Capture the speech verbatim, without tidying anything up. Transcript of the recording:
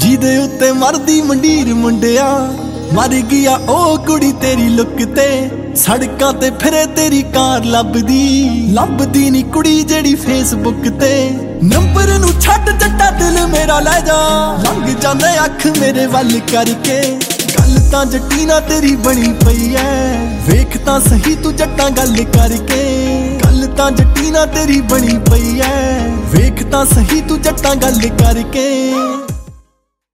ਜਿਹਦੇ ਉੱਤੇ ਮਰਦੀ ਮੰਡੀਰ ਮੁੰਡਿਆ ਮਰ ਗਿਆ ਉਹ ਕੁੜੀ ਤੇਰੀ ਲੁੱਕ ਤੇ। ਸੜਕਾਂ ਤੇ ਫਿਰੇ ਤੇਰੀ ਕਾਰ ਲੱਭਦੀ ਲੱਭਦੀ ਨੀ ਕੁੜੀ ਜਿਹੜੀ ਫੇਸਬੁੱਕ ਤੇ। ਨੰਬਰ ਨੂੰ ਛੱਡ ਜੱਟਾ ਦਿਲ ਮੇਰਾ ਲੈ ਜਾ, ਲੰਘ ਜਾਂਦੇ ਅੱਖ ਮੇਰੇ ਵੱਲ ਕਰਕੇ। ਗੱਲ ਤਾਂ ਜੱਟੀ ਨਾਲ ਤੇਰੀ ਬਣੀ ਪਈ ਐ, ਵੇਖ ਤਾਂ ਸਹੀ ਤੂੰ ਜੱਟਾਂ ਗੱਲ ਕਰਕੇ। ਗੱਲ ਤਾਂ ਜੱਟੀ ਨਾਲ ਤੇਰੀ ਬਣੀ ਪਈ ਐ, ਵੇਖ ਤਾਂ ਸਹੀ ਤੂੰ ਜੱਟਾਂ ਗੱਲ ਕਰਕੇ।